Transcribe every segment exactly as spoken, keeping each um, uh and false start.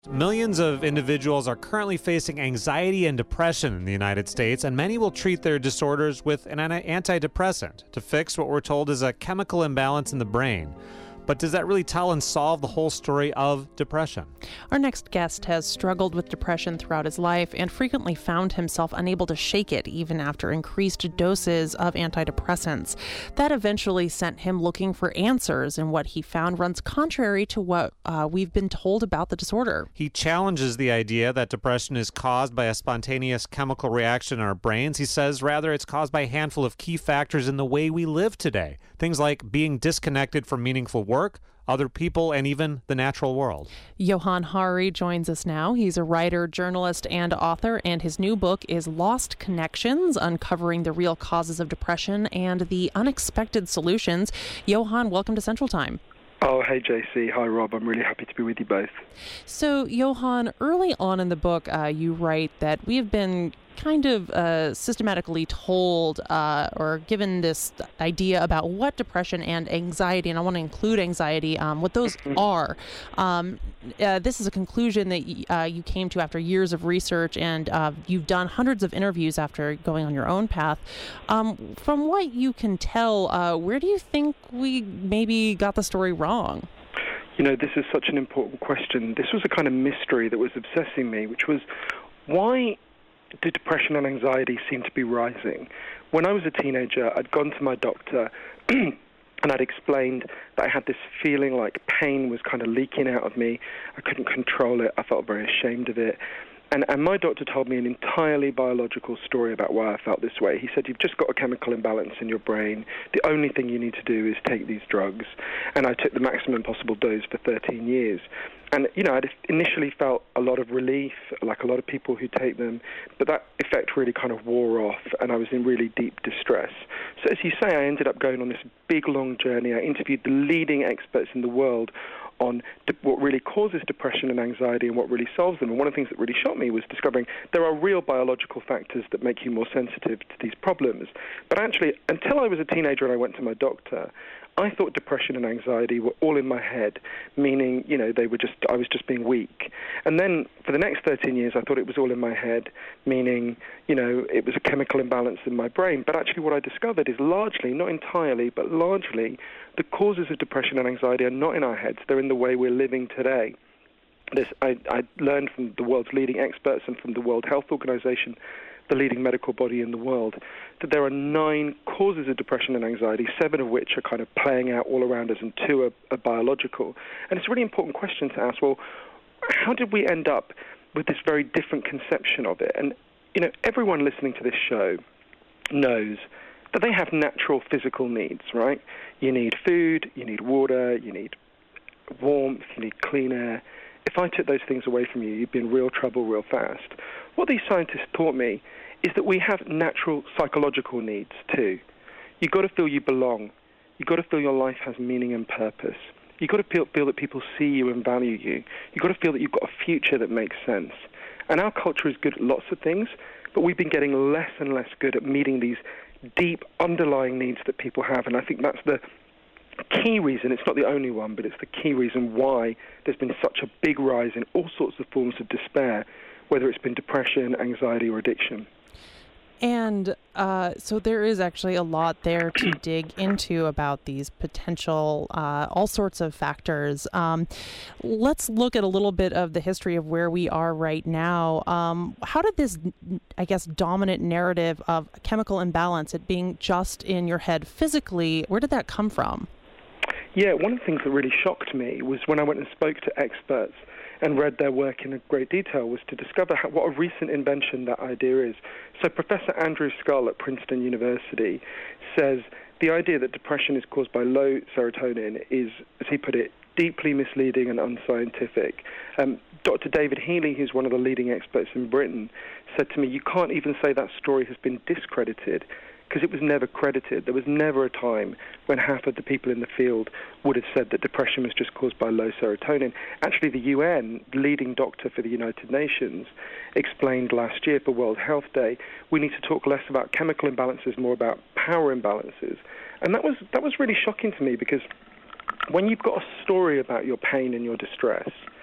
Millions of individuals are currently facing anxiety and depression in the United States, and many will treat their disorders with an antidepressant to fix what we're told is a chemical imbalance in the brain. But does that really tell and solve the whole story of depression? Our next guest has struggled with depression throughout his life and frequently found himself unable to shake it even after increased doses of antidepressants. That eventually sent him looking for answers, and what he found runs contrary to what uh, we've been told about the disorder. He challenges the idea that depression is caused by a spontaneous chemical reaction in our brains. He says rather it's caused by a handful of key factors in the way we live today. Things like being disconnected from meaningful work, other people, and even the natural world. Johann Hari joins us now. He's a writer, journalist, and author, and his new book is Lost Connections, Uncovering the Real Causes of Depression and the Unexpected Solutions. Johann, welcome to Central Time. Oh, hey, J C. Hi, Rob. I'm really happy to be with you both. So, Johann, early on in the book, uh, you write that we have been kind of uh, systematically told uh, or given this idea about what depression and anxiety, and I want to include anxiety, um, what those are. Um, uh, this is a conclusion that y- uh, you came to after years of research, and uh, you've done hundreds of interviews after going on your own path. Um, from what you can tell, uh, where do you think we maybe got the story wrong? You know, this is such an important question. This was a kind of mystery that was obsessing me, which was why did depression and anxiety seem to be rising? When I was a teenager, I'd gone to my doctor and I'd explained that I had this feeling like pain was kind of leaking out of me. I couldn't control it. I felt very ashamed of it. And, and my doctor told me an entirely biological story about why I felt this way. He said, you've just got a chemical imbalance in your brain. The only thing you need to do is take these drugs. And I took the maximum possible dose for thirteen years. And, you know, I initially felt a lot of relief, like a lot of people who take them, but that effect really kind of wore off, and I was in really deep distress. So as you say, I ended up going on this big, long journey. I interviewed the leading experts in the world on de- what really causes depression and anxiety and what really solves them. And one of the things that really shocked me was discovering there are real biological factors that make you more sensitive to these problems. But actually, until I was a teenager and I went to my doctor, I thought depression and anxiety were all in my head, meaning, you know, they were just, I was just being weak. And then for the next thirteen years, I thought it was all in my head, meaning, you know, it was a chemical imbalance in my brain. But actually what I discovered is largely, not entirely, but largely, the causes of depression and anxiety are not in our heads. They're in the way we're living today. This, I, I learned from the world's leading experts and from the World Health Organization, the leading medical body in the world, that there are nine causes of depression and anxiety, seven of which are kind of playing out all around us, and two are, are biological. And it's a really important question to ask, well, how did we end up with this very different conception of it? And, you know, everyone listening to this show knows that they have natural physical needs, right? You need food, you need water, you need warmth, you need clean air. If I took those things away from you, you'd be in real trouble real fast. What these scientists taught me is that we have natural psychological needs too. You've got to feel you belong. You've got to feel your life has meaning and purpose. You've got to feel, feel that people see you and value you. You've got to feel that you've got a future that makes sense. And our culture is good at lots of things, but we've been getting less and less good at meeting these deep underlying needs that people have. And I think that's the key reason, it's not the only one, but it's the key reason why there's been such a big rise in all sorts of forms of despair, whether it's been depression, anxiety, or addiction. And uh, so there is actually a lot there to dig into about these potential, uh, all sorts of factors. Um, let's look at a little bit of the history of where we are right now. Um, how did this, I guess, dominant narrative of chemical imbalance, it being just in your head physically, where did that come from? Yeah, one of the things that really shocked me was when I went and spoke to experts and read their work in great detail, was to discover how, what a recent invention that idea is. So Professor Andrew Scull at Princeton University says the idea that depression is caused by low serotonin is, as he put it, deeply misleading and unscientific. Um, Doctor David Healy, who's one of the leading experts in Britain, said to me, you can't even say that story has been discredited, because it was never credited. There was never a time when half of the people in the field would have said that depression was just caused by low serotonin. Actually, the U N, the leading doctor for the United Nations, explained last year for World Health Day, we need to talk less about chemical imbalances, more about power imbalances. And that was that was really shocking to me, because when you've got a story about your pain and your distress,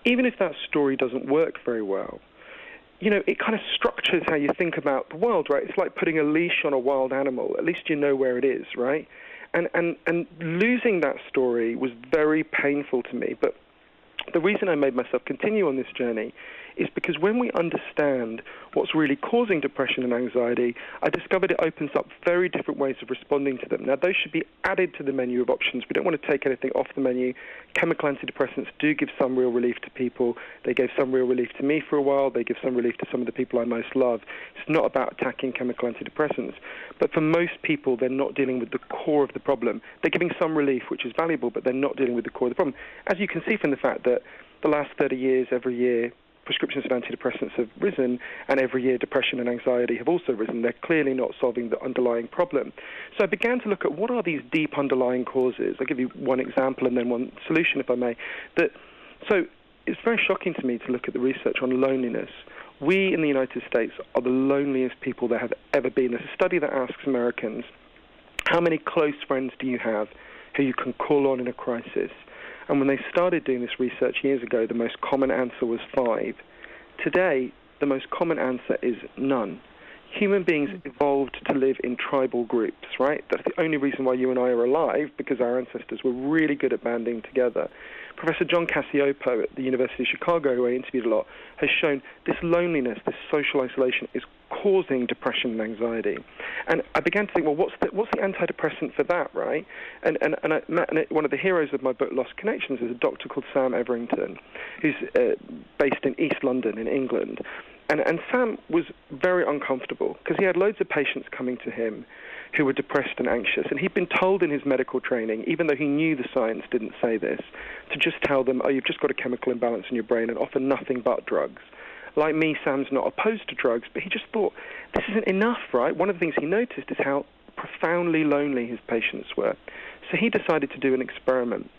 even if that story doesn't work very well, you know, it kind of structures how you think about the world, right? It's like putting a leash on a wild animal. At least you know where it is, right? And and and losing that story was very painful to me. But the reason I made myself continue on this journey is because when we understand what's really causing depression and anxiety, I discovered it opens up very different ways of responding to them. Now, those should be added to the menu of options. We don't want to take anything off the menu. Chemical antidepressants do give some real relief to people. They gave some real relief to me for a while. They give some relief to some of the people I most love. It's not about attacking chemical antidepressants. But for most people, they're not dealing with the core of the problem. They're giving some relief, which is valuable, but they're not dealing with the core of the problem. As you can see from the fact that the last thirty years, every year, prescriptions of antidepressants have risen, and every year depression and anxiety have also risen. They're clearly not solving the underlying problem. So I began to look at what are these deep underlying causes. I'll give you one example and then one solution, if I may. That, so it's very shocking to me to look at the research on loneliness. We in the United States are the loneliest people there have ever been. There's a study that asks Americans, how many close friends do you have who you can call on in a crisis? And when they started doing this research years ago, the most common answer was five. Today, the most common answer is none. Human beings evolved to live in tribal groups, right? That's the only reason why you and I are alive, because our ancestors were really good at banding together. Professor John Cacioppo at the University of Chicago, who I interviewed a lot, has shown this loneliness, this social isolation is causing depression and anxiety. And I began to think, well, what's the, what's the antidepressant for that, right? And, and, and, I, and one of the heroes of my book, Lost Connections, is a doctor called Sam Everington, who's uh, based in East London in England. And, and Sam was very uncomfortable because he had loads of patients coming to him who were depressed and anxious. And he'd been told in his medical training, even though he knew the science didn't say this, to just tell them, oh, you've just got a chemical imbalance in your brain and offer nothing but drugs. Like me, Sam's not opposed to drugs, but he just thought, this isn't enough, right? One of the things he noticed is how profoundly lonely his patients were. So he decided to do an experiment.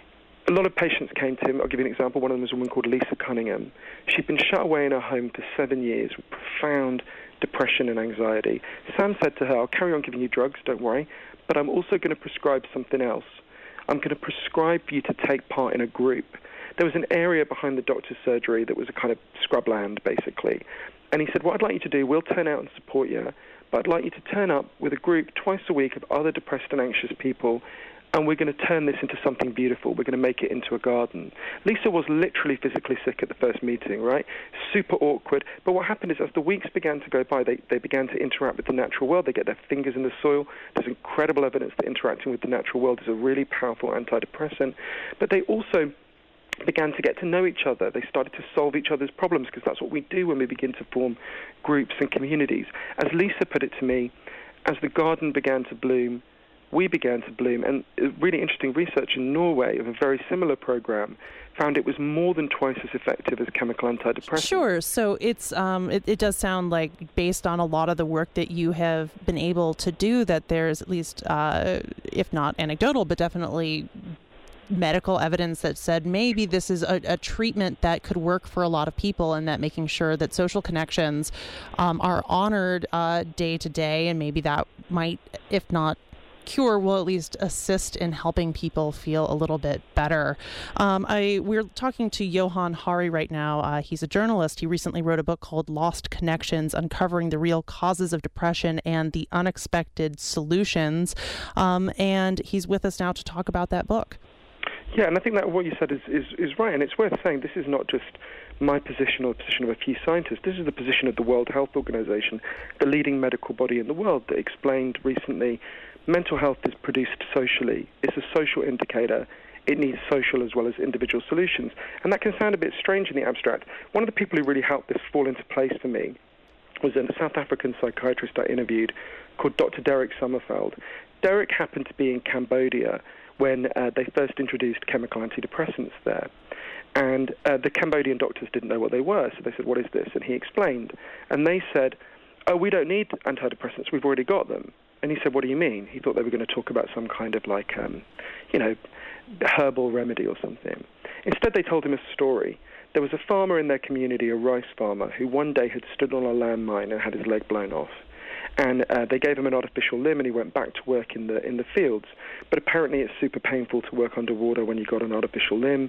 A lot of patients came to him. I'll give you an example. One of them was a woman called Lisa Cunningham. She'd been shut away in her home for seven years with profound depression and anxiety. Sam said to her, I'll carry on giving you drugs, don't worry, but I'm also going to prescribe something else. I'm going to prescribe for you to take part in a group. There was an area behind the doctor's surgery that was a kind of scrubland, basically. And he said, what I'd like you to do, we'll turn out and support you, but I'd like you to turn up with a group twice a week of other depressed and anxious people, and we're going to turn this into something beautiful. We're going to make it into a garden. Lisa was literally physically sick at the first meeting, right? Super awkward. But what happened is as the weeks began to go by, they, they began to interact with the natural world. They get their fingers in the soil. There's incredible evidence that interacting with the natural world is a really powerful antidepressant. But they also began to get to know each other. They started to solve each other's problems because that's what we do when we begin to form groups and communities. As Lisa put it to me, as the garden began to bloom, we began to bloom. And really interesting research in Norway of a very similar program found it was more than twice as effective as chemical antidepressants. Sure. So it's um, it, it does sound like, based on a lot of the work that you have been able to do, that there's at least, uh, if not anecdotal, but definitely medical evidence that said maybe this is a, a treatment that could work for a lot of people, and that making sure that social connections um, are honored uh, day to day, and maybe that might, if not cure, will at least assist in helping people feel a little bit better. Um, I we're talking to Johann Hari right now. Uh, he's a journalist. He recently wrote a book called Lost Connections, Uncovering the Real Causes of Depression and the Unexpected Solutions. Um, and he's with us now to talk about that book. Yeah, and I think that what you said is, is, is right, and it's worth saying this is not just my position or the position of a few scientists. This is the position of the World Health Organization, the leading medical body in the world, that explained recently mental health is produced socially. It's a social indicator. It needs social as well as individual solutions. And that can sound a bit strange in the abstract. One of the people who really helped this fall into place for me was a South African psychiatrist I interviewed called Doctor Derek Sommerfeld. Derek happened to be in Cambodia when uh, they first introduced chemical antidepressants there. And uh, the Cambodian doctors didn't know what they were, so they said, what is this? And he explained. And they said, oh, we don't need antidepressants, we've already got them. And he said, what do you mean? He thought they were going to talk about some kind of like, um, you know, herbal remedy or something. Instead, they told him a story. There was a farmer in their community, a rice farmer, who one day had stood on a landmine and had his leg blown off. And uh, they gave him an artificial limb, and he went back to work in the in the fields. But apparently it's super painful to work underwater when you've got an artificial limb.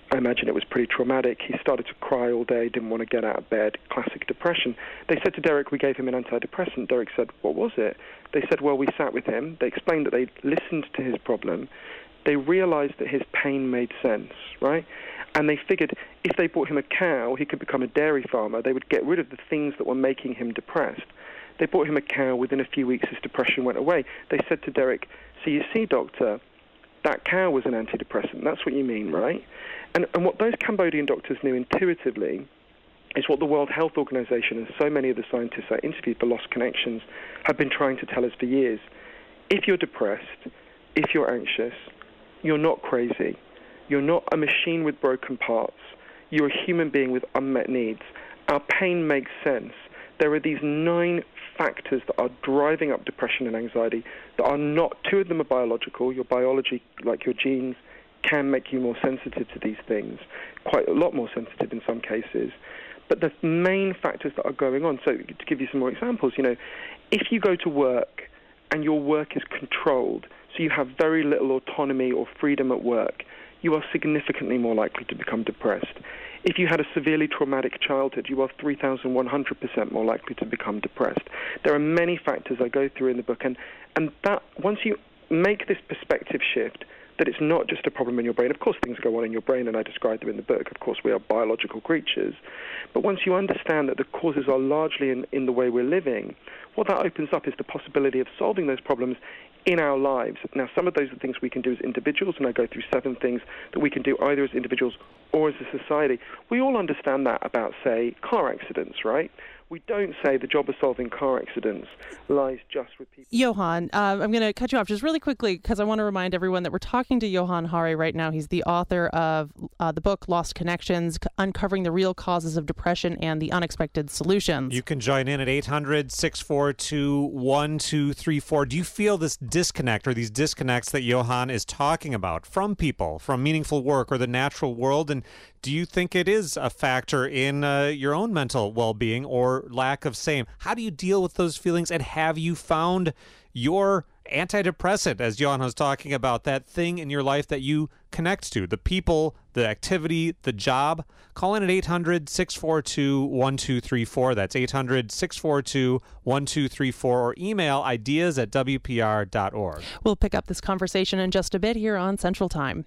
I imagine it was pretty traumatic. He started to cry all day, didn't want to get out of bed, classic depression. They said to Derek, we gave him an antidepressant. Derek said, what was it? They said, well, we sat with him. They explained that they listened to his problem. They realized that his pain made sense, right? And they figured if they bought him a cow, he could become a dairy farmer. They would get rid of the things that were making him depressed. They bought him a cow. Within a few weeks, his depression went away. They said to Derek, so you see, doctor, that cow was an antidepressant. That's what you mean, right? And, and what those Cambodian doctors knew intuitively is what the World Health Organization and so many of the scientists I interviewed for Lost Connections have been trying to tell us for years. If you're depressed, if you're anxious, you're not crazy. You're not a machine with broken parts. You're a human being with unmet needs. Our pain makes sense. There are these nine factors that are driving up depression and anxiety that are not, two of them are biological. Your biology, like your genes, can make you more sensitive to these things, quite a lot more sensitive in some cases. But the main factors that are going on, so to give you some more examples, you know, if you go to work and your work is controlled, so you have very little autonomy or freedom at work, you are significantly more likely to become depressed. If you had a severely traumatic childhood, you are three thousand one hundred percent more likely to become depressed. There are many factors I go through in the book, and, and that once you make this perspective shift, that it's not just a problem in your brain. Of course, things go on in your brain, and I describe them in the book. Of course, we are biological creatures. But once you understand that the causes are largely in, in the way we're living, what that opens up is the possibility of solving those problems in our lives. Now, some of those are things we can do as individuals, and I go through seven things that we can do either as individuals or as a society. We all understand that about, say, car accidents, right? We don't say the job of solving car accidents lies just with people. Johan, uh, I'm going to cut you off just really quickly because I want to remind everyone that we're talking to Johan Hari right now. He's the author of uh, the book Lost Connections, Uncovering the Real Causes of Depression and the Unexpected Solutions. You can join in at eight hundred, six four two, one two three four. Do you feel this disconnect or these disconnects that Johan is talking about from people, from meaningful work or the natural world? And do you think it is a factor in uh, your own mental well-being or lack of same? How do you deal with those feelings, and have you found your antidepressant, as Johan was talking about, that thing in your life that you connect to, the people, the activity, the job? Call in at eight hundred, six four two, one two three four. That's eight hundred, six four two, one two three four, or email ideas at w p r dot org. We'll pick up this conversation in just a bit here on Central Time.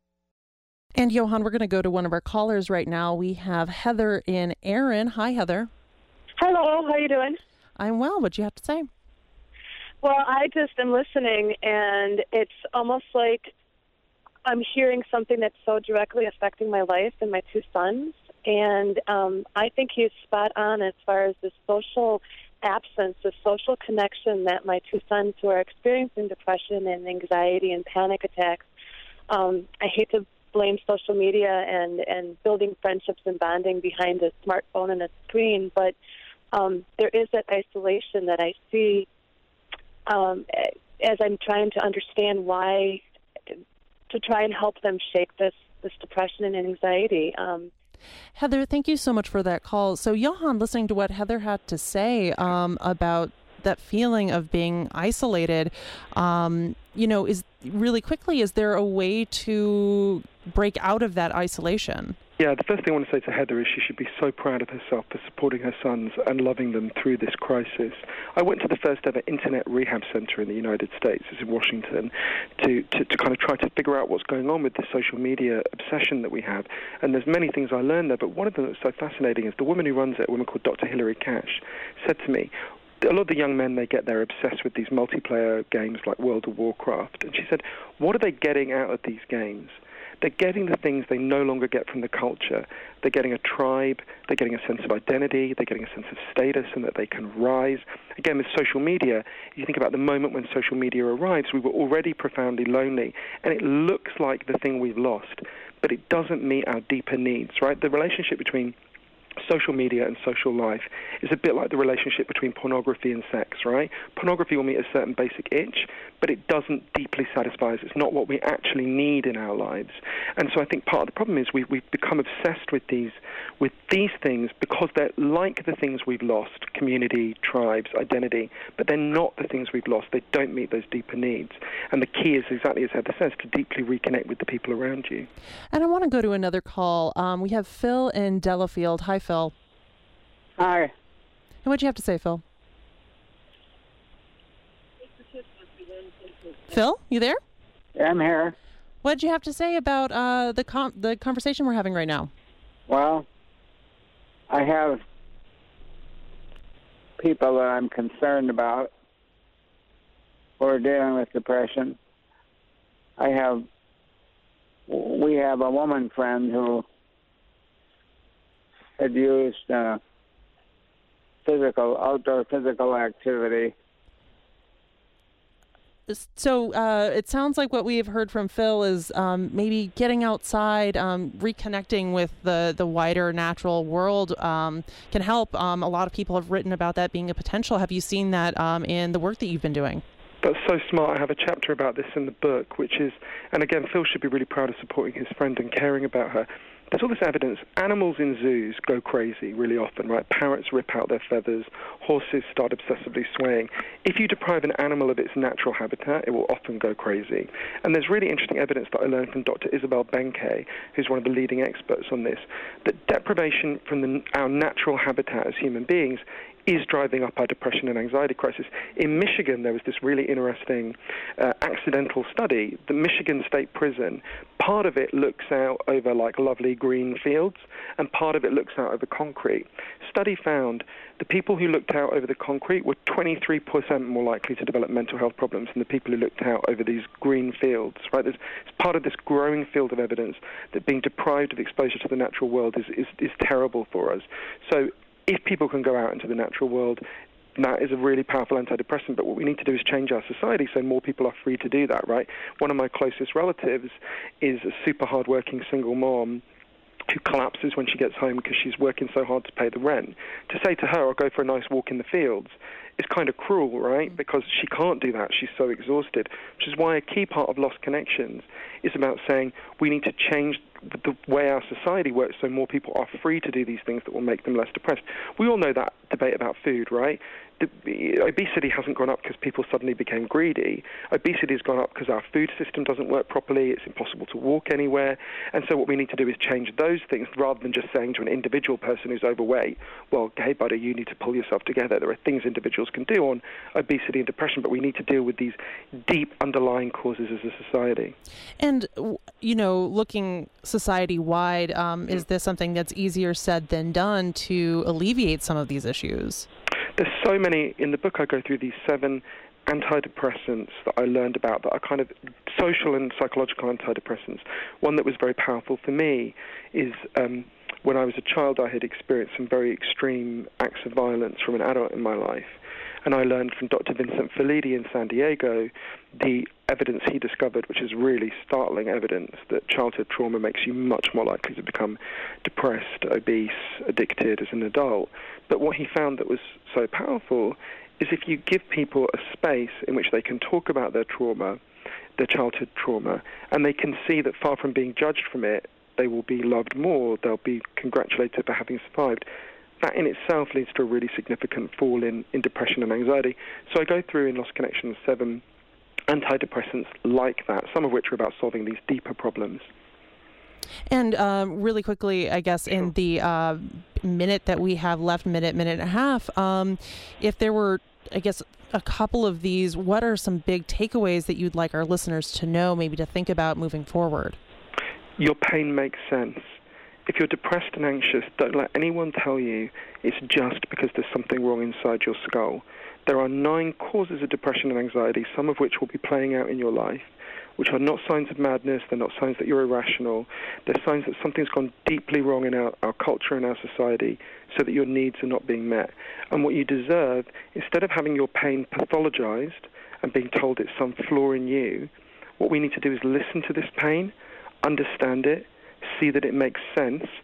And Johan, we're going to go to one of our callers right now. We have Heather in Erin. Hi, Heather. Hello, how are you doing? I'm well. What do you have to say? Well, I just am listening, and it's almost like I'm hearing something that's so directly affecting my life and my two sons. And um, I think he's spot on as far as the social absence, the social connection that my two sons who are experiencing depression and anxiety and panic attacks. Um, I hate to blame social media and, and building friendships and bonding behind a smartphone and a screen, but um, there is that isolation that I see um, as I'm trying to understand why, to try and help them shake this, this depression and anxiety. Um, Heather, thank you so much for that call. So, Johan, listening to what Heather had to say um, about that feeling of being isolated, um, you know, is really quickly, is there a way to break out of that isolation? Yeah, the first thing I want to say to Heather is she should be so proud of herself for supporting her sons and loving them through this crisis. I went to the first ever internet rehab center in the United States, it's in Washington, to, to, to kind of try to figure out what's going on with the social media obsession that we have. And there's many things I learned there, but one of them that's so fascinating is the woman who runs it, a woman called Doctor Hilary Cash, said to me, a lot of the young men they get, they're obsessed with these multiplayer games like World of Warcraft. And she said, what are they getting out of these games? They're getting the things they no longer get from the culture. They're getting a tribe, they're getting a sense of identity, they're getting a sense of status and that they can rise. Again, with social media, if you think about the moment when social media arrives, we were already profoundly lonely, and it looks like the thing we've lost, but it doesn't meet our deeper needs, right? The relationship between social media and social life is a bit like the relationship between pornography and sex, right? Pornography will meet a certain basic itch, but it doesn't deeply satisfy us. It's not what we actually need in our lives. And so I think part of the problem is we, we've become obsessed with these with these things because they're like the things we've lost, community, tribes, identity, but they're not the things we've lost. They don't meet those deeper needs. And the key is, exactly as Heather says, to deeply reconnect with the people around you. And I want to go to another call. Um, we have Phil in Delafield. Hi, Phil. Hi. And what do you have to say, Phil? Phil, you there? I'm here. What did you have to say about uh, the com- the conversation we're having right now? Well, I have people that I'm concerned about who are dealing with depression. I have, we have a woman friend who had used uh, physical, outdoor physical activity. So uh, it sounds like what we have heard from Phil is um, maybe getting outside, um, reconnecting with the, the wider natural world um, can help. Um, a lot of people have written about that being a potential. Have you seen that um, in the work that you've been doing? That's so smart. I have a chapter about this in the book, which is, and again, Phil should be really proud of supporting his friend and caring about her. There's all this evidence. Animals in zoos go crazy really often, right? Parrots rip out their feathers. Horses start obsessively swaying. If you deprive an animal of its natural habitat, it will often go crazy. And there's really interesting evidence that I learned from Doctor Isabel Benke, who's one of the leading experts on this, that deprivation from the, our natural habitat as human beings is driving up our depression and anxiety crisis. In Michigan, there was this really interesting uh, accidental study. The Michigan State Prison, part of it looks out over like lovely green fields, and part of it looks out over concrete. Study found the people who looked out over the concrete were twenty-three percent more likely to develop mental health problems than the people who looked out over these green fields, right? There's, it's part of this growing field of evidence that being deprived of exposure to the natural world is, is, is terrible for us. So if people can go out into the natural world, that is a really powerful antidepressant. But what we need to do is change our society so more people are free to do that, right? One of my closest relatives is a super hardworking single mom who collapses when she gets home because she's working so hard to pay the rent. To say to her, I'll go for a nice walk in the fields, is kind of cruel, right? Because she can't do that. She's so exhausted, which is why a key part of Lost Connections is about saying we need to change the way our society works so more people are free to do these things that will make them less depressed. We all know that debate about food, right? The, obesity hasn't gone up because people suddenly became greedy. Obesity has gone up because our food system doesn't work properly. It's impossible to walk anywhere. And so what we need to do is change those things rather than just saying to an individual person who's overweight, well, hey, buddy, you need to pull yourself together. There are things individuals can do on obesity and depression, but we need to deal with these deep underlying causes as a society. And, you know, looking society-wide, um, is this something that's easier said than done to alleviate some of these issues? There's so many. In the book, I go through these seven antidepressants that I learned about that are kind of social and psychological antidepressants. One that was very powerful for me is um, when I was a child, I had experienced some very extreme acts of violence from an adult in my life. And I learned from Doctor Vincent Felitti in San Diego the evidence he discovered, which is really startling evidence, that childhood trauma makes you much more likely to become depressed, obese, addicted as an adult. But what he found that was so powerful is if you give people a space in which they can talk about their trauma, their childhood trauma, and they can see that far from being judged from it, they will be loved more, they'll be congratulated for having survived. That in itself leads to a really significant fall in, in depression and anxiety. So I go through in Lost Connections seven antidepressants like that, some of which are about solving these deeper problems. And um, really quickly, I guess, in the uh, minute that we have left, minute, minute and a half, um, if there were, I guess, a couple of these, what are some big takeaways that you'd like our listeners to know, maybe to think about moving forward? Your pain makes sense. If you're depressed and anxious, don't let anyone tell you it's just because there's something wrong inside your skull. There are nine causes of depression and anxiety, some of which will be playing out in your life, which are not signs of madness, they're not signs that you're irrational, they're signs that something's gone deeply wrong in our, our culture and our society so that your needs are not being met. And what you deserve, instead of having your pain pathologized and being told it's some flaw in you, what we need to do is listen to this pain, understand it, see that it makes sense,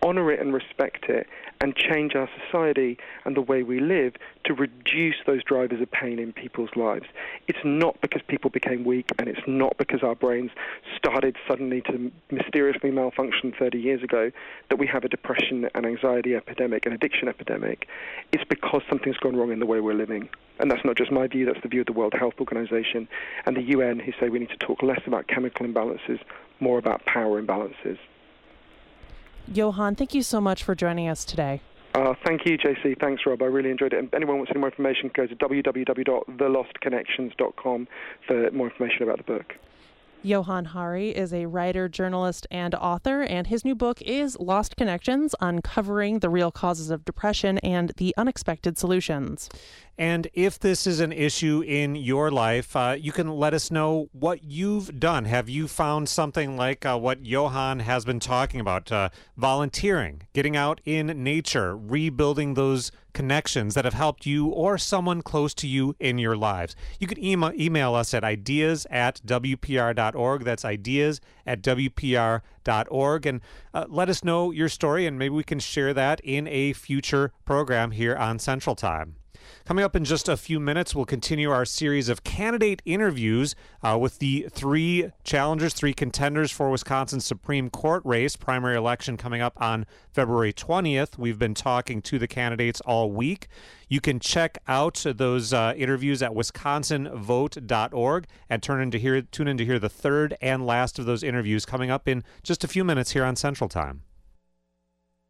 honor it and respect it and change our society and the way we live to reduce those drivers of pain in people's lives. It's not because people became weak, and it's not because our brains started suddenly to mysteriously malfunction thirty years ago that we have a depression and anxiety epidemic, an addiction epidemic. It's because something's gone wrong in the way we're living. And that's not just my view, that's the view of the World Health Organization and the U N, who say we need to talk less about chemical imbalances, more about power imbalances. Johann, thank you so much for joining us today. Uh, thank you, J C. Thanks, Rob. I really enjoyed it. And anyone wants any more information, go to w w w dot the lost connections dot com for more information about the book. Johann Hari is a writer, journalist, and author, and his new book is Lost Connections: Uncovering the Real Causes of Depression and the Unexpected Solutions. And if this is an issue in your life, uh, you can let us know what you've done. Have you found something like uh, what Johann has been talking about, uh, volunteering, getting out in nature, rebuilding those connections that have helped you or someone close to you in your lives? You can email, email us at ideas at w p r dot org. That's ideas at w p r dot org. And uh, let us know your story, and maybe we can share that in a future program here on Central Time. Coming up in just a few minutes, we'll continue our series of candidate interviews uh, with the three challengers, three contenders for Wisconsin's Supreme Court race, primary election coming up on February twentieth. We've been talking to the candidates all week. You can check out those uh, interviews at wisconsin vote dot org and turn in to hear, tune in to hear the third and last of those interviews coming up in just a few minutes here on Central Time.